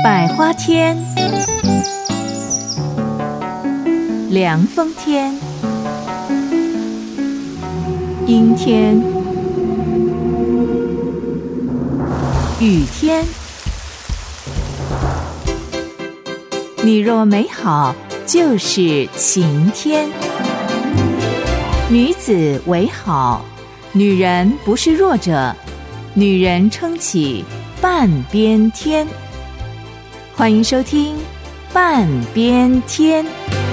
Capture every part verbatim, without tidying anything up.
百花天，凉风天，阴天，雨天。你若美好，就是晴天。女子为好，女人不是弱者，女人撑起半边天。欢迎收听半边天。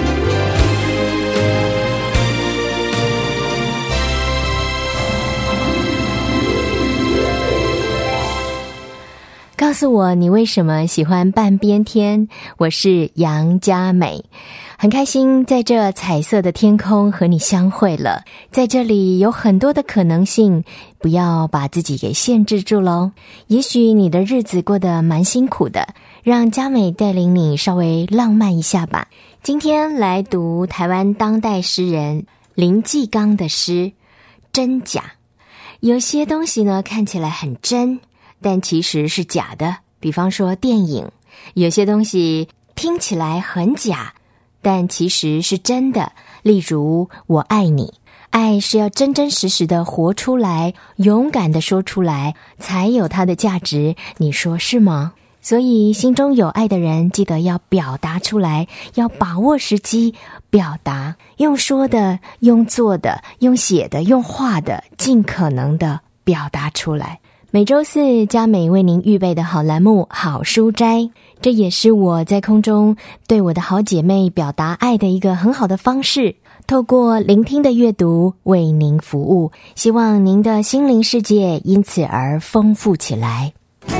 告诉我你为什么喜欢半边天，我是杨佳美，很开心在这彩色的天空和你相会了。在这里有很多的可能性，不要把自己给限制住咯。也许你的日子过得蛮辛苦的，让佳美带领你稍微浪漫一下吧。今天来读台湾当代诗人林继刚的诗真假。有些东西呢看起来很真，但其实是假的，比方说电影。有些东西听起来很假，但其实是真的，例如我爱你。爱是要真真实实的活出来，勇敢的说出来，才有它的价值，你说是吗？所以心中有爱的人记得要表达出来，要把握时机表达，用说的，用做的，用写的，用画的，尽可能的表达出来。每周四佳美为您预备的好栏目好书斋，这也是我在空中对我的好姐妹表达爱的一个很好的方式，透过聆听的阅读为您服务，希望您的心灵世界因此而丰富起来。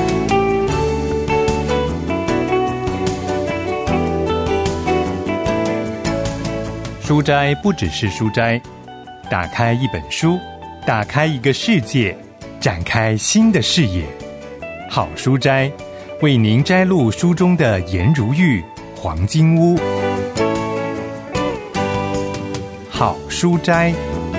书斋不只是书斋，打开一本书，打开一个世界，展开新的视野。好书斋为您摘录书中的颜如玉、黄金屋。好书斋。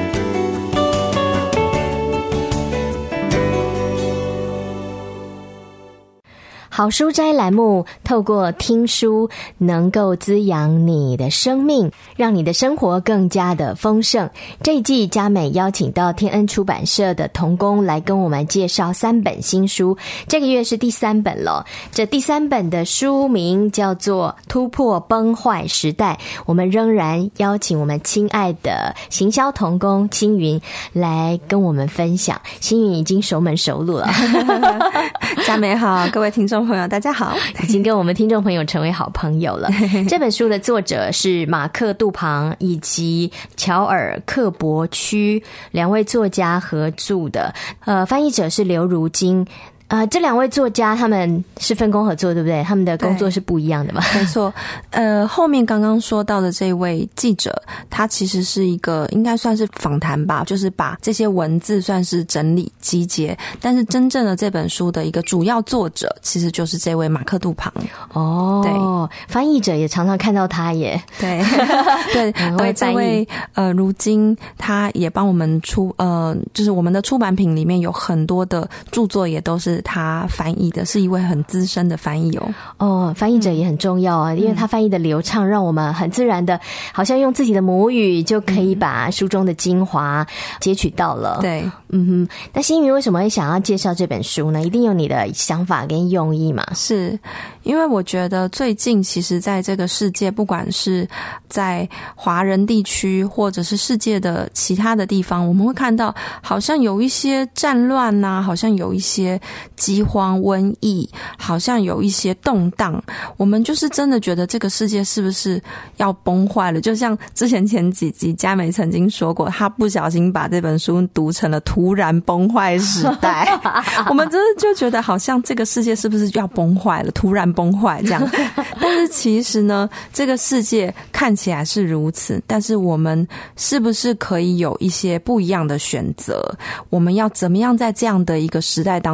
好书斋栏目透过听书能够滋养你的生命，让你的生活更加的丰盛。这一季佳美邀请到天恩出版社的同工来跟我们介绍三本新书，这个月是第三本了。这第三本的书名叫做《突破崩坏时代》，我们仍然邀请我们亲爱的行销同工星云来跟我们分享。星云已经熟门熟路了。 佳美好，各位听众朋友大家好， 已经跟我们听众朋友成为好朋友了。这本书的作者是马克·杜庞以及乔尔·克伯区两位作家合著的，呃，翻译者是刘如金。呃，这两位作家他们是分工合作，对不对？他们的工作是不一样的嘛？ 没错。呃，后面刚刚说到的这位记者，他其实是一个应该算是访谈吧，就是把这些文字算是整理集结。但是真正的这本书的一个主要作者，其实就是这位马克·杜庞。 哦，对，翻译者也常常看到他耶。 对，对，呃，这位呃，如今他也帮我们出呃，就是我们的出版品里面有很多的著作也都是他翻译的，是一位很资深的翻译哦。 哦，翻译者也很重要啊，嗯、因为他翻译的流畅，让我们很自然的，好像用自己的母语就可以把书中的精华截取到了。 对， 嗯哼。那星云为什么会想要介绍这本书呢？一定有你的想法跟用意嘛？ 是因为我觉得最近其实在这个世界，不管是在华人地区或者是世界的其他的地方，我们会看到好像有一些战乱啊，好像有一些饥荒、瘟疫，好像有一些动荡，我们就是真的觉得这个世界是不是要崩坏了？就像之前前几集佳美曾经说过，她不小心把这本书读成了突然崩坏时代。我们真的就觉得好像这个世界是不是要崩坏了，突然崩坏这样。但是其实呢，这个世界看起来是如此，但是我们是不是可以有一些不一样的选择？我们要怎么样在这样的一个时代当中可以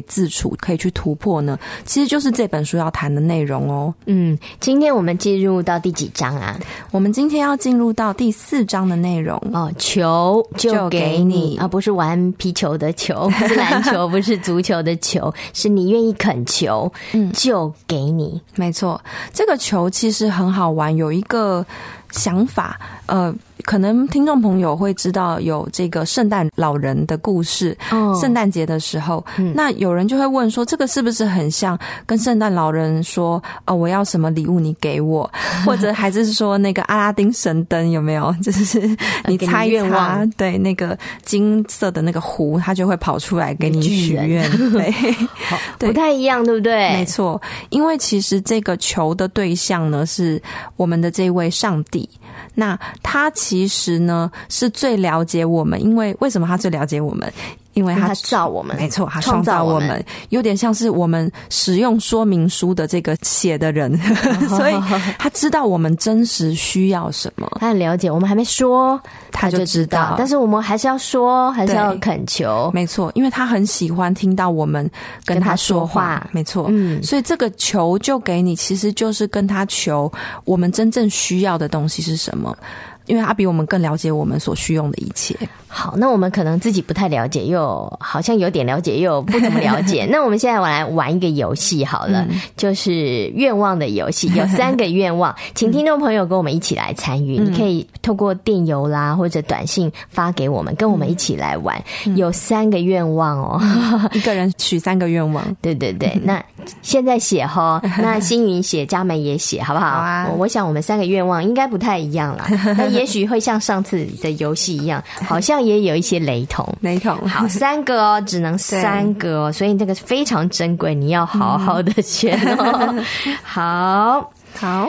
以自处，可以去突破呢？其实就是这本书要谈的内容哦。 嗯，今天我们进入到第几章啊？ 我们今天要进入到第四章的内容哦，球就给你啊，不是玩皮球的球，不是篮球，不是足球的球，是你愿意恳求，嗯，就给你。 没错，这个球其实很好玩，有一个想法，呃。可能听众朋友会知道有这个圣诞老人的故事，哦，圣诞节的时候，嗯，那有人就会问说，这个是不是很像跟圣诞老人说，哦，我要什么礼物你给我，或者还是说那个阿拉丁神灯有没有？就是你猜一猜，对，那个金色的那个壶，它就会跑出来给你许愿，对， 不太一样，对不对？ 没错，因为其实这个求的对象呢是我们的这位上帝。那他其实呢是最了解我们，因为为什么他最了解我们？因为 他, 他造我们， 没错，他创造我们，我们有点像是我们使用说明书的这个写的人，所以他知道我们真实需要什么， 他很了解。我们还没说，他就知道， 他就知道， 但是我们还是要说，还是要恳求， 没错，因为他很喜欢听到我们跟他说话，说话没错，嗯，所以这个求就给你，其实就是跟他求我们真正需要的东西是什么。因为他比我们更了解我们所需用的一切。 好，那我们可能自己不太了解，又好像有点了解，又不怎么了解。那我们现在我来玩一个游戏好了，嗯，就是愿望的游戏，有三个愿望，请听众朋友跟我们一起来参与。嗯，你可以透过电邮啦或者短信发给我们，跟我们一起来玩。嗯，有三个愿望哦， 嗯，一个人许三个愿望。 对对对，那现在写齁，那星云写，嘉美也写，好不好？好啊。我想我们三个愿望应该不太一样啦，那也许会像上次的游戏一样，好像也有一些雷同。 雷同。 好，三个哦，只能三个哦，所以这个非常珍贵，你要好好的选哦。嗯，好， 好，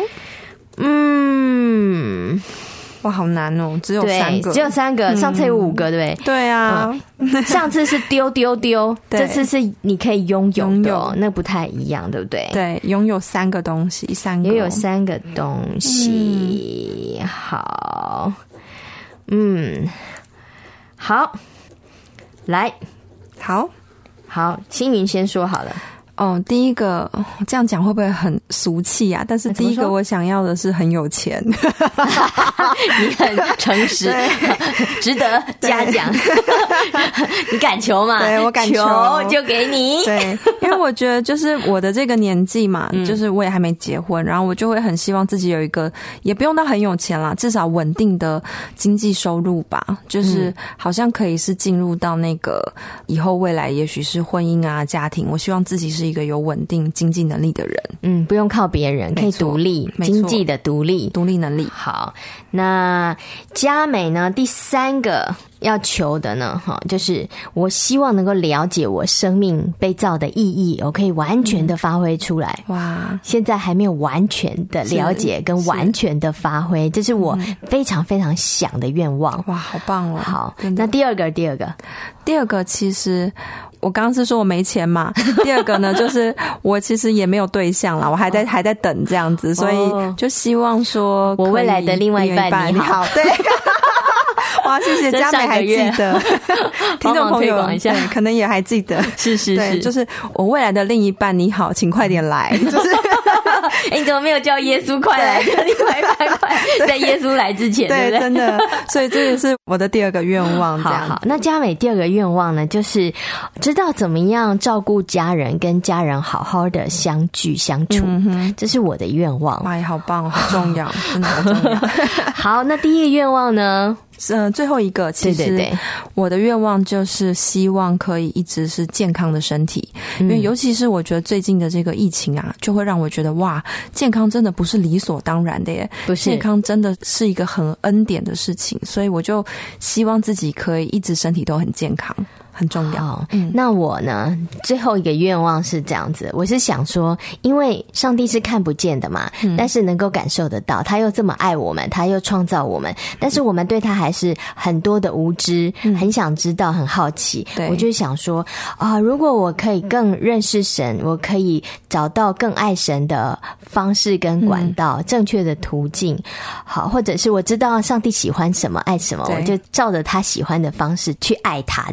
嗯。 哇，好难哦，只有三个， 只有三个，上次有五个，嗯，对不对？ 对啊， 嗯，上次是丢丢丢，这次是你可以拥有的，哦，那不太一样，对不对？ 对，拥有三个东西，三个， 也有三个东西，嗯，好，嗯，好，来， 好， 好，星云先说好了。 哦，第一个这样讲会不会很俗气啊？但是第一个我想要的是很有钱。 你很诚实，值得嘉奖。你敢求嘛？ 对，我敢求， 求就给你。 对，因为我觉得就是我的这个年纪嘛，嗯，就是我也还没结婚，然后我就会很希望自己有一个，也不用到很有钱啦，至少稳定的经济收入吧。就是好像可以是进入到那个以后未来，也许是婚姻啊、家庭，我希望自己是一个有稳定经济能力的人。 嗯，不用靠别人，可以独立，经济的独立， 独立能力。 好，那嘉美呢？第三个要求的呢，哈，就是我希望能够了解我生命被造的意义，我可以完全的发挥出来。嗯，哇，现在还没有完全的了解跟完全的发挥，这是我非常非常想的愿望。 哇，好棒哦！ 好，那第二个，第二个， 第二个其实。我刚刚是说我没钱嘛，第二个呢就是我其实也没有对象啦，我还在还在等这样子，所以就希望说我未来的另外一半你好， 对。哇，谢谢嘉美还记得，听众朋友可能也还记得， 是是是， 就是我未来的另一半你好，请快点来，就是哎，你怎么没有叫耶稣快来？另外一半快，在耶稣来之前，对对，真的，所以这也是我的第二个愿望。这样好好，那嘉美第二个愿望呢，就是知道怎么样照顾家人，跟家人好好的相聚相处，嗯，这是我的愿望。 哇，好棒，好重要，真的好重要。 好，那第一个愿望呢？ 呃，最后一个，其实我的愿望就是希望可以一直是健康的身体，嗯，因为尤其是我觉得最近的这个疫情啊，就会让我觉得哇，健康真的不是理所当然的耶，不是，健康真的是一个很恩典的事情，所以我就希望自己可以一直身体都很健康。很重要。 嗯，那我呢，最后一个愿望是这样子，我是想说，因为上帝是看不见的嘛，嗯，但是能够感受得到，他又这么爱我们，他又创造我们，但是我们对他还是很多的无知，嗯，很想知道，很好奇。对，我就想说啊，如果我可以更认识神，我可以找到更爱神的方式跟管道，嗯，正确的途径，好，或者是我知道上帝喜欢什么，爱什么，我就照着他喜欢的方式去爱他，这样子。这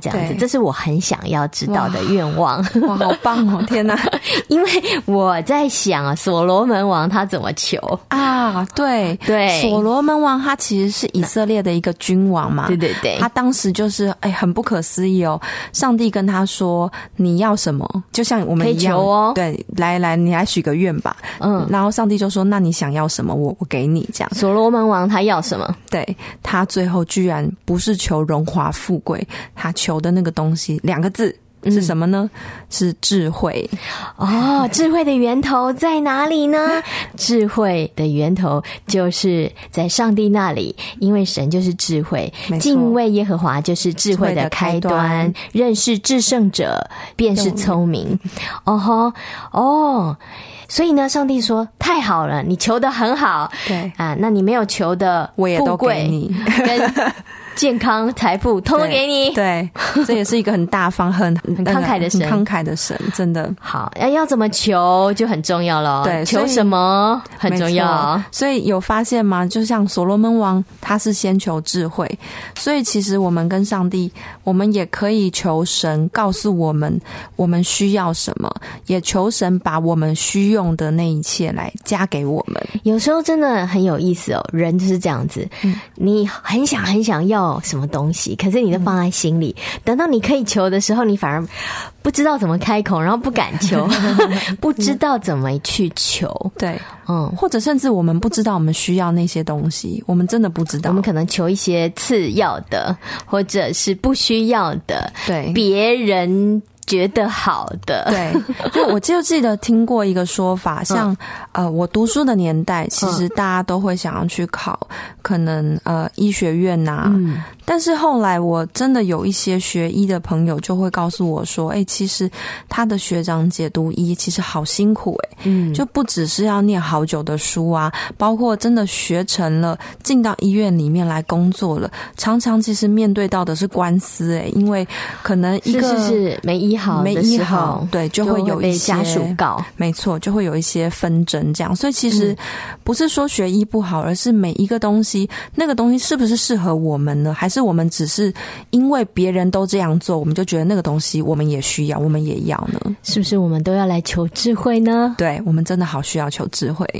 是我很想要知道的愿望。 哇，好棒哦！天哪， 因为我在想啊，所罗门王他怎么求啊？对对， 所罗门王他其实是以色列的一个君王嘛， 对对对， 他当时就是哎很不可思议哦，上帝跟他说你要什么，就像我们一样， 可以求哦， 对，来来，你来许个愿吧，嗯，然后上帝就说那你想要什么，我我给你这样。 所罗门王他要什么？ 对，他最后居然不是求荣华富贵，他求的那个东西两个字是什么呢？嗯、是智慧。 哦，智慧的源头在哪里呢？智慧的源头就是在上帝那里，因为神就是智慧，敬畏耶和华就是智慧的开端，认识至圣者便是聪明。哦吼，哦。所以呢，上帝说太好了，你求得很好， 对啊，那你没有求的我也都给你， 跟健康、财富，通通给你。 对，这也是一个很大方、很很慷慨的神， 很慷慨的神，真的好。要要怎么求就很重要了， 对， 求什么很重要。 所以有发现吗？就像所罗门王，他是先求智慧，所以其实我们跟上帝，我们也可以求神告诉我们我们需要什么，也求神把我们需用的那一切来加给我们。 有时候真的很有意思哦，人就是这样子，嗯、你很想很想要什么东西，可是你都放在心里，嗯、等到你可以求的时候，你反而不知道怎么开口，然后不敢求，不知道怎么去求。 对，嗯，或者甚至我们不知道我们需要那些东西，我们真的不知道， 我们可能求一些次要的，或者是不需要的， 对， 别人觉得好的。 对，就我就记得听过一个说法，像、嗯、呃，我读书的年代，其实大家都会想要去考可能呃医学院呐、啊，嗯，但是后来我真的有一些学医的朋友就会告诉我说，哎、欸，其实他的学长姐读医其实好辛苦哎、欸，嗯，就不只是要念好久的书啊，包括真的学成了进到医院里面来工作了，常常其实面对到的是官司哎、欸，因为可能一个是是是没医好没医好，对，就会有一些家属告， 没错，就会有一些纷争这样。所以其实不是说学医不好，而是每一个东西，那个东西是不是适合我们呢？还是我们只是因为别人都这样做，我们就觉得那个东西我们也需要，我们也要呢？ 是不是我们都要来求智慧呢？ 对，我们真的好需要求智慧。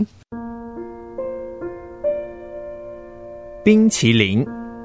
冰淇淋。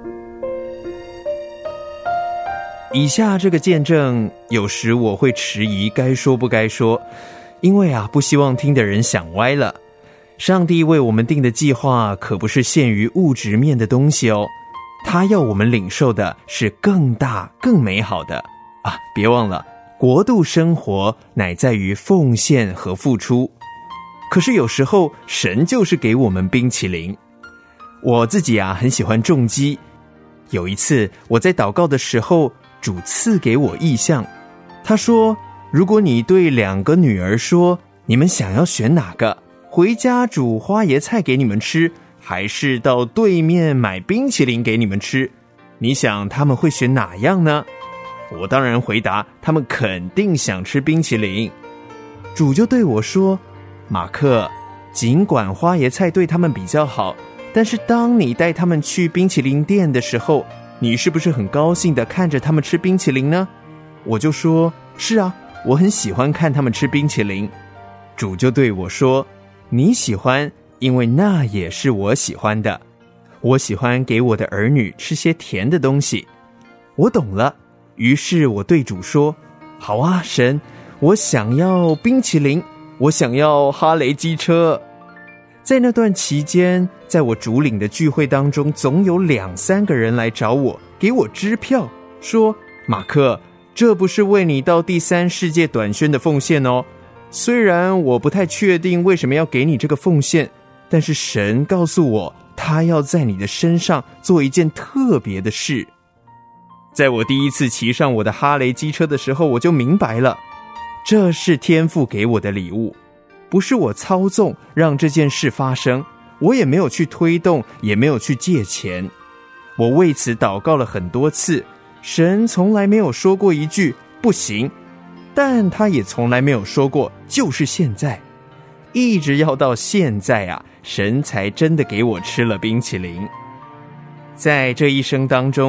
以下这个见证，有时我会迟疑该说不该说，因为啊，不希望听的人想歪了。上帝为我们定的计划可不是限于物质面的东西哦，他要我们领受的是更大更美好的啊！别忘了，国度生活乃在于奉献和付出。可是有时候神就是给我们冰淇淋。我自己啊很喜欢重击，有一次我在祷告的时候，主赐给我意象，他说，如果你对两个女儿说，你们想要选哪个，回家煮花椰菜给你们吃，还是到对面买冰淇淋给你们吃，你想他们会选哪样呢？我当然回答，他们肯定想吃冰淇淋。主就对我说，马克，尽管花椰菜对他们比较好，但是当你带他们去冰淇淋店的时候，你是不是很高兴地看着他们吃冰淇淋呢？我就说，是啊，我很喜欢看他们吃冰淇淋。主就对我说，你喜欢，因为那也是我喜欢的。我喜欢给我的儿女吃些甜的东西。我懂了，于是我对主说，好啊，神，我想要冰淇淋，我想要哈雷机车。在那段期间，在我主领的聚会当中，总有两三个人来找我，给我支票，说，马克，这不是为你到第三世界短宣的奉献哦。虽然我不太确定为什么要给你这个奉献，但是神告诉我，他要在你的身上做一件特别的事。在我第一次骑上我的哈雷机车的时候，我就明白了，这是天父给我的礼物，不是我操纵让这件事发生，我也没有去推动，也没有去借钱。我为此祷告了很多次，神从来没有说过一句不行，但他也从来没有说过就是现在。一直要到现在啊，神才真的给我吃了冰淇淋。在这一生当中，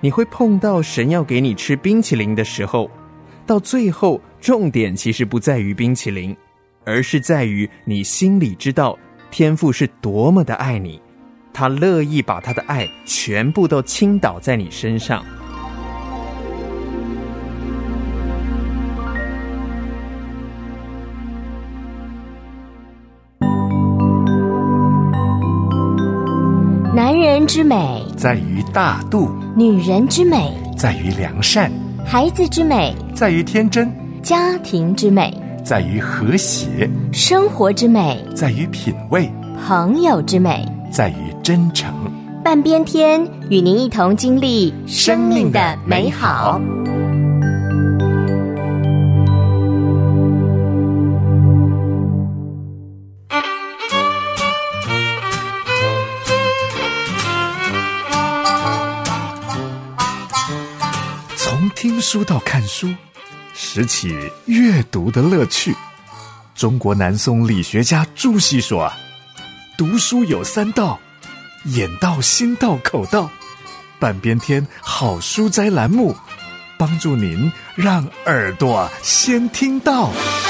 你会碰到神要给你吃冰淇淋的时候，到最后重点其实不在于冰淇淋，而是在于你心里知道天父是多么的爱你，他乐意把他的爱全部都倾倒在你身上。 男人之美在于大度， 女人之美在于良善， 孩子之美在于天真， 家庭之美在于和谐， 生活之美在于品味， 朋友之美在于真诚。 半边天与您一同经历生命的美好。 从听书到看书，拾起阅读的乐趣。中国南宋理学家朱熹说啊，读书有三道：眼道、心道、口道。半边天好书斋栏目，帮助您让耳朵先听到。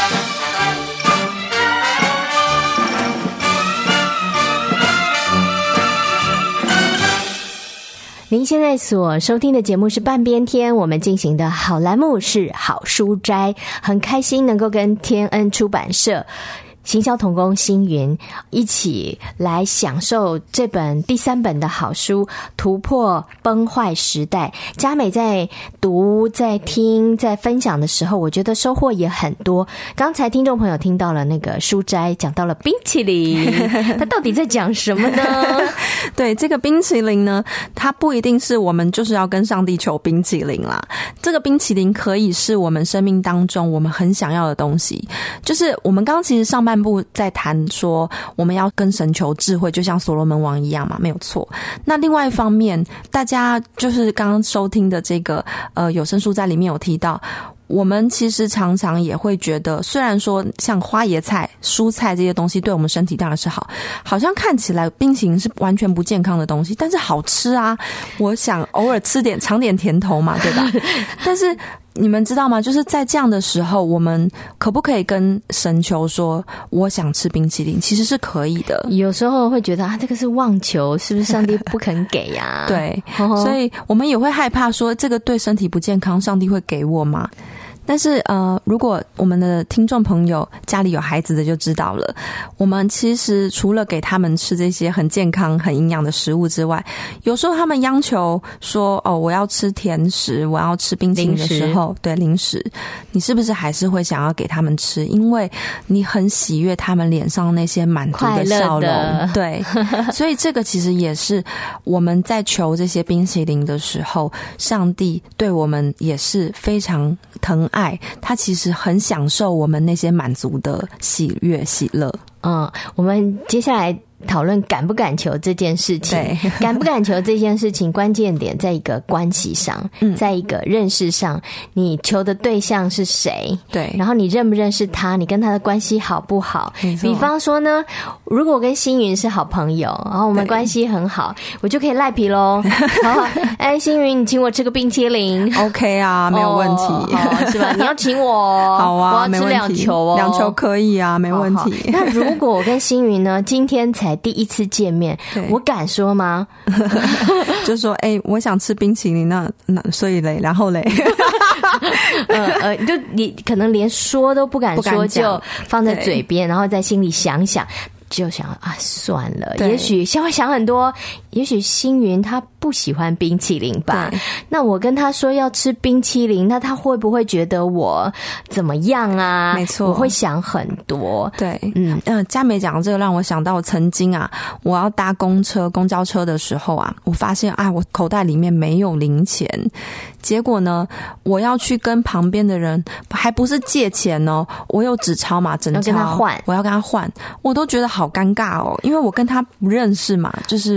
您现在所收听的节目是半边天，我们进行的好栏目是好书斋，很开心能够跟天恩出版社行销同工星云一起来享受这本第三本的好书《突破崩坏时代》。佳美在读、在听、在分享的时候，我觉得收获也很多。刚才听众朋友听到了那个书斋讲到了冰淇淋，他到底在讲什么呢？ 对，这个冰淇淋呢，它不一定是我们就是要跟上帝求冰淇淋啦。这个冰淇淋可以是我们生命当中我们很想要的东西。就是我们刚刚其实上半部在谈说我们要跟神求智慧，就像所罗门王一样嘛，没有错。那另外一方面，大家就是刚刚收听的这个呃有声书在里面有提到，我们其实常常也会觉得，虽然说像花椰菜、蔬菜这些东西对我们身体当然是好，好像看起来冰淇淋是完全不健康的东西，但是好吃啊！我想偶尔吃点尝点甜头嘛，对吧？但是你们知道吗？就是在这样的时候，我们可不可以跟神求说我想吃冰淇淋？其实是可以的。 有时候会觉得啊，这个是妄求，是不是上帝不肯给呀、啊？ 对，所以我们也会害怕说这个对身体不健康，上帝会给我吗？但是呃，如果我们的听众朋友家里有孩子的就知道了，我们其实除了给他们吃这些很健康很营养的食物之外，有时候他们央求说哦，我要吃甜食，我要吃冰淇淋的时候，对，零食，你是不是还是会想要给他们吃？因为你很喜悦他们脸上那些满足的笑容，对，所以这个其实也是我们在求这些冰淇淋的时候，上帝对我们也是非常疼爱，他其实很享受我们那些满足的喜悦喜乐。 嗯，我们接下来讨论敢不敢求这件事情。 对， 敢不敢求这件事情关键点在一个关系上、嗯、在一个认识上，你求的对象是谁， 对， 然后你认不认识他，你跟他的关系好不好。比方说呢，如果我跟星云是好朋友，然后我们关系很好，我就可以赖皮咯然后哎，星云你请我吃个冰淇淋 OK 啊，没有问题、 哦哦、是吧？你要请我好啊， 我要吃两球哦， 两球可以啊，没问题。 好好，那如果我跟星云呢今天才第一次见面，我敢说吗？ 就说哎、欸，我想吃冰淇淋，那那所以嘞，然后嘞， 呃呃，就你可能连说都不敢说， 不敢就放在嘴边，然后在心里想想。就想啊，算了，也许先会想很多，也许星云他不喜欢冰淇淋吧，那我跟他说要吃冰淇淋，那他会不会觉得我怎么样啊？ 没错， 我会想很多。 对，嗯呃，佳美讲这个让我想到曾经啊，我要搭公车公交车的时候啊，我发现啊，我口袋里面没有零钱，结果呢，我要去跟旁边的人，还不是借钱哦，我有纸钞嘛，整钞， 要跟他换， 我要跟他换，我都觉得好尴尬哦，因为我跟他不认识嘛，就是陌生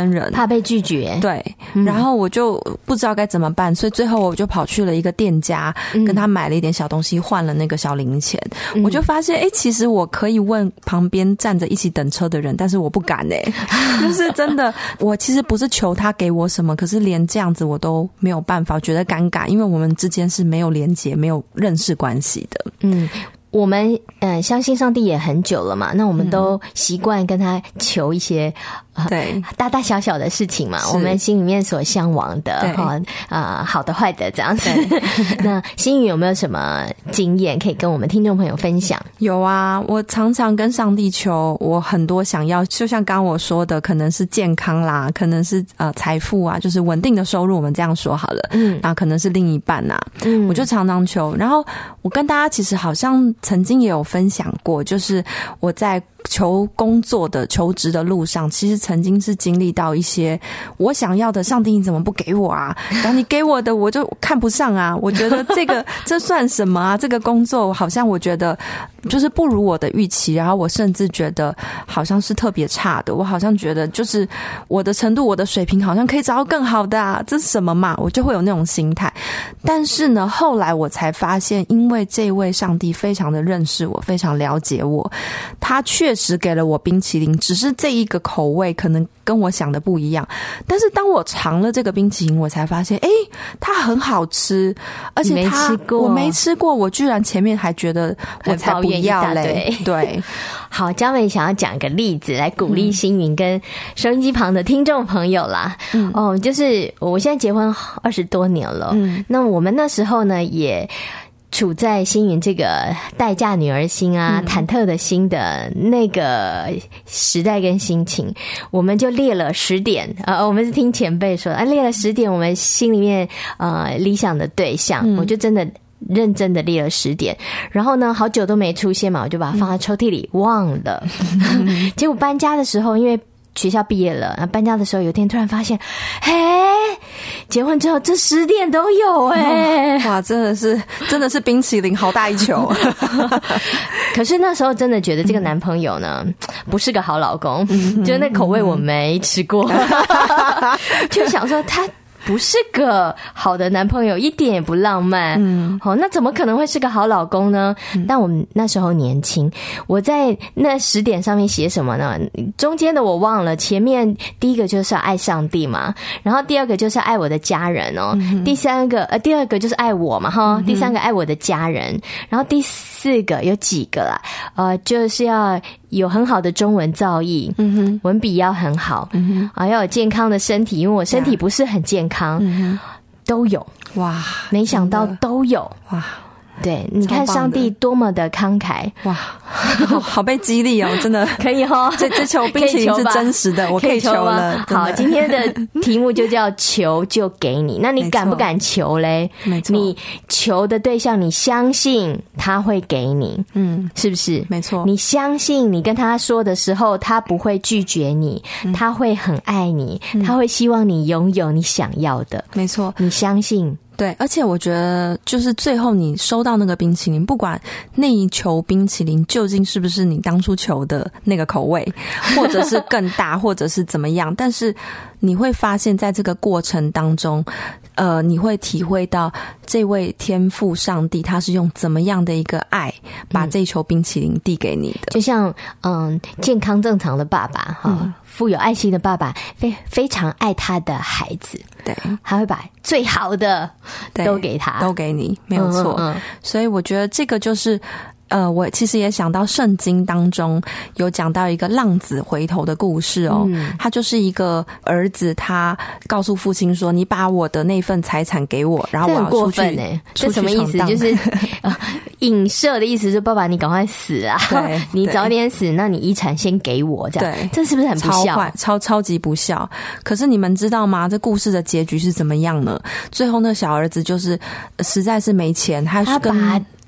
生人， 怕被拒绝。 对，然后我就不知道该怎么办，所以最后我就跑去了一个店家，嗯、跟他买了一点小东西，换了那个小零钱。嗯、我就发现，哎、欸，其实我可以问旁边站着一起等车的人，但是我不敢哎、欸，就是真的，我其实不是求他给我什么，可是连这样子我都没有办法，觉得尴尬，因为我们之间是没有连结、没有认识关系的。 嗯。我们嗯相信上帝也很久了嘛，那我们都习惯跟他求一些、 嗯、对大大小小的事情嘛，我们心里面所向往的哈啊、呃、好的坏的这样子。那心语有没有什么经验可以跟我们听众朋友分享？ 有啊，我常常跟上帝求我很多想要，就像刚刚我说的，可能是健康啦，可能是呃财富啊，就是稳定的收入，我们这样说好了，嗯，啊可能是另一半啊，嗯，我就常常求。然后我跟大家其实好像曾经也有分享过，就是我在求工作的求职的路上，其实曾经是经历到一些我想要的，上帝你怎么不给我啊？然后你给我的我就看不上啊，我觉得这个这算什么啊？这个工作好像我觉得就是不如我的预期，然后我甚至觉得好像是特别差的，我好像觉得就是我的程度我的水平好像可以找到更好的啊，这是什么嘛？我就会有那种心态。但是呢，后来我才发现，因为这位上帝非常的认识我，非常了解我，他确实给了我冰淇淋，只是这一个口味可能跟我想的不一样。但是当我尝了这个冰淇淋，我才发现，哎，它很好吃，而且它没吃过， 我没吃过，我居然前面还觉得我才不要嘞。对， 好，嘉美想要讲个例子来鼓励星云跟收音机旁的听众朋友啦。嗯，哦，就是我现在结婚二十多年了，嗯，那我们那时候呢也处在星云这个待嫁女儿心啊、嗯、忐忑的心的那个时代跟心情，我们就列了十点，呃，我们是听前辈说，啊，列了十点我们心里面呃理想的对象，嗯、我就真的认真的列了十点，然后呢好久都没出现嘛，我就把它放在抽屉里、嗯、忘了。结果搬家的时候，因为学校毕业了，搬家的时候有一天突然发现，嘿，结婚之后这十点都有哎、欸， 哇，真的是真的是冰淇淋好大一球。 可是那时候真的觉得这个男朋友呢、嗯、不是个好老公，嗯、就那口味我没吃过，就想说他不是个好的男朋友，一点也不浪漫。嗯，好，那怎么可能会是个好老公呢？嗯、但我们那时候年轻，我在那十点上面写什么呢？中间的我忘了，前面第一个就是爱上帝嘛，然后第二个就是爱我的家人哦，嗯、第三个呃第二个就是爱我嘛哈，嗯、第三个爱我的家人，然后第四个有几个啦？呃，就是要有很好的中文造诣，嗯哼，文笔要很好，嗯哼，啊，要有健康的身体，因为我身体不是很健康，嗯、都有， 哇， 没想到都有， 哇， 对，你看上帝多么的慷慨， 哇，好, 好被激励哦，真的可以哦， 这这球冰淇淋是真实的，我可以求了。 好，今天的题目就叫求就给你，那你敢不敢求嘞？ 没错， 你求的对象，你相信他会给你，嗯，是不是？ 没错， 你相信你跟他说的时候，他不会拒绝你，嗯、他会很爱你，嗯、他会希望你拥有你想要的， 没错， 你相信。 对，而且我觉得就是最后你收到那个冰淇淋，不管那一球冰淇淋究竟是不是你当初求的那个口味，或者是更大，或者是怎么样，但是你会发现在这个过程当中，呃，你会体会到这位天父上帝他是用怎么样的一个爱把这一球冰淇淋递给你的， 就像嗯健康正常的爸爸哈。嗯，富有爱心的爸爸非非常爱他的孩子， 对， 他会把最好的都给他， 都给你，没有错。嗯嗯嗯，所以我觉得这个就是呃，我其实也想到圣经当中有讲到一个浪子回头的故事哦，嗯、他就是一个儿子，他告诉父亲说：“你把我的那份财产给我，然后我要出去。” 欸、这什么意思？就是呃，影射的意思，就是爸爸你赶快死啊！ 对， 你早点死，那你遗产先给我，这样，对，这是不是很不孝？ 超超超级不孝。可是你们知道吗？这故事的结局是怎么样呢？最后那小儿子就是实在是没钱，他跟他把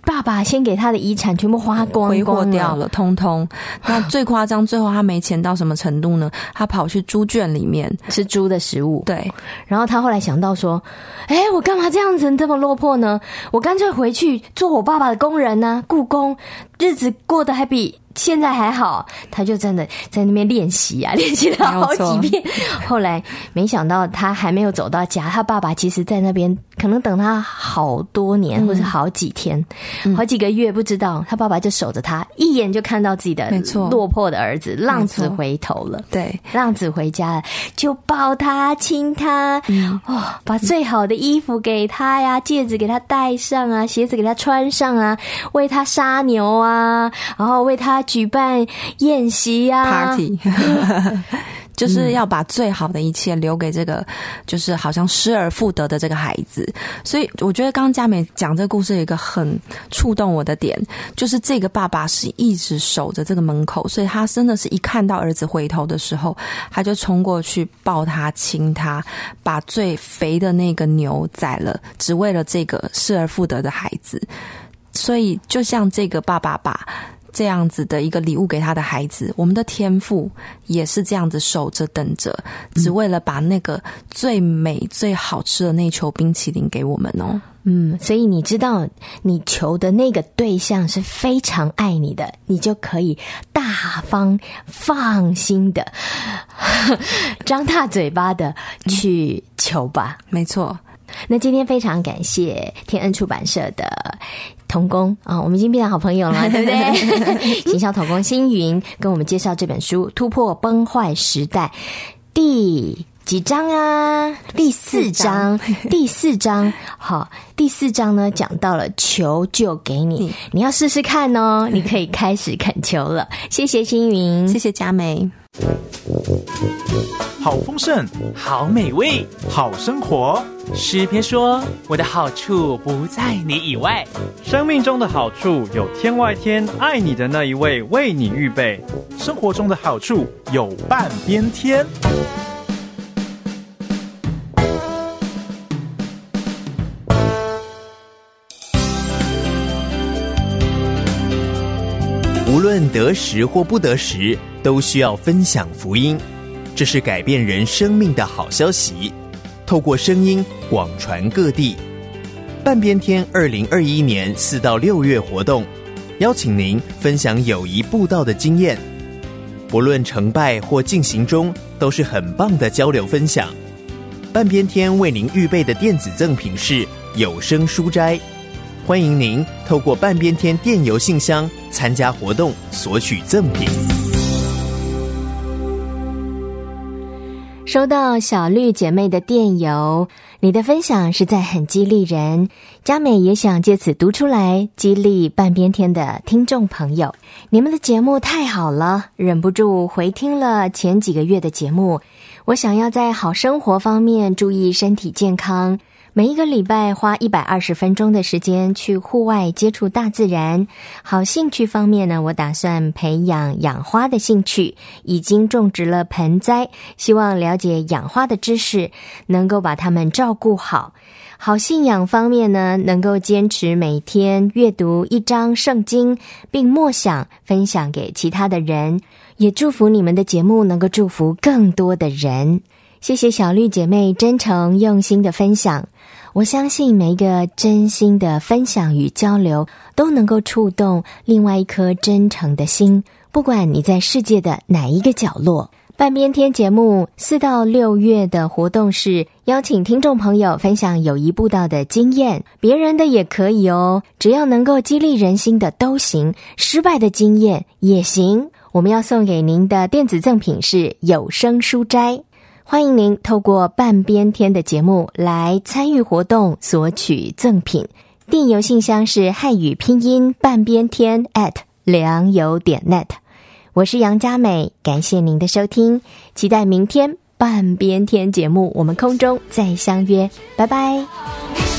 爸爸先给他的遗产全部花光光了， 挥霍掉了，通通。那最夸张，最后他没钱到什么程度呢？他跑去猪圈里面吃猪的食物。 对， 然后他后来想到说，哎，我干嘛这样子这么落魄呢？我干脆回去做我爸爸的工人啊，雇工，日子过得还比现在还好。他就真的在那边练习啊，练习了好几遍。后来没想到他还没有走到家，他爸爸其实在那边可能等他好多年、嗯、或是好几天、嗯、好几个月不知道，他爸爸就守着他，一眼就看到自己的落魄的儿子浪子回头了。对，浪子回家了，就抱他亲他、嗯哦、把最好的衣服给他呀，戒指给他戴上啊，鞋子给他穿上啊，为他杀牛啊，然后为他举办宴席啊 party 就是要把最好的一切留给这个就是好像失而复得的这个孩子。所以我觉得刚刚佳美讲这个故事有一个很触动我的点，就是这个爸爸是一直守着这个门口，所以他真的是一看到儿子回头的时候，他就冲过去抱他亲他，把最肥的那个牛宰了，只为了这个失而复得的孩子。所以就像这个爸爸把这样子的一个礼物给他的孩子，我们的天父也是这样子守着等着，只为了把那个最美最好吃的那球冰淇淋给我们哦。 嗯，所以你知道你求的那个对象是非常爱你的，你就可以大方放心的张大嘴巴的去求吧、嗯、 没错。 那今天非常感谢天恩出版社的童工啊、哦，我们已经变成好朋友了，对不对？行销童工星云跟我们介绍这本书《突破崩坏时代》第几章啊？第四章，第四章。好，第四章呢讲到了求就给你，你要试试看哦，你可以开始恳求了。谢谢星云， 谢谢佳美。 好丰盛，好美味，好生活。诗篇说，我的好处不在你以外。 生命中的好处有天外天，爱你的那一位为你预备。 生活中的好处有半边天。 无论得时或不得时，都需要分享福音，这是改变人生命的好消息。透过声音广传各地。半边天二零二一年四到六月活动，邀请您分享友谊布道的经验，不论成败或进行中，都是很棒的交流分享。半边天为您预备的电子赠品是有声书斋，欢迎您透过半边天电邮信箱参加活动，索取赠品。 收到小绿姐妹的电邮，你的分享实在很激励人，佳美也想借此读出来，激励半边天的听众朋友。你们的节目太好了，忍不住回听了前几个月的节目，我想要在好生活方面注意身体健康，每一个礼拜花一百二十分钟的时间去户外接触大自然。好兴趣方面呢，我打算培养养花的兴趣，已经种植了盆栽，希望了解养花的知识，能够把它们照顾好。好信仰方面呢，能够坚持每天阅读一章圣经，并默想分享给其他的人，也祝福你们的节目能够祝福更多的人。谢谢小绿姐妹真诚用心的分享，我相信每一个真心的分享与交流都能够触动另外一颗真诚的心，不管你在世界的哪一个角落。半边天节目四到六月的活动是邀请听众朋友分享友谊布道的经验，别人的也可以哦，只要能够激励人心的都行，失败的经验也行。我们要送给您的电子赠品是有声书斋，欢迎您透过半边天的节目来参与活动，索取赠品。电邮信箱是汉语拼音半边天 at 良友点 net。我是杨佳美，感谢您的收听，期待明天半边天节目我们空中再相约，拜拜。